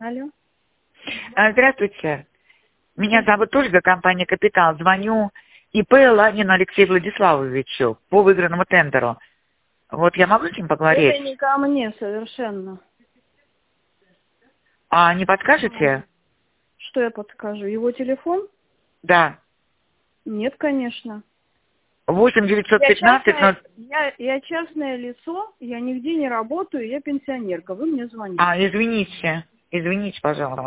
Алло. Здравствуйте. Меня зовут Ольга, компания «Капитал». Звоню ИП Ланину Алексею Владиславовичу по выигранному тендеру. Вот я могу с ним поговорить? Это не ко мне совершенно. А не подскажете? Что я подскажу? Его телефон? Да. Нет, конечно. 8 915... Я частное лицо, я нигде не работаю, я пенсионерка. Вы мне звоните. Извините. Извините, пожалуйста.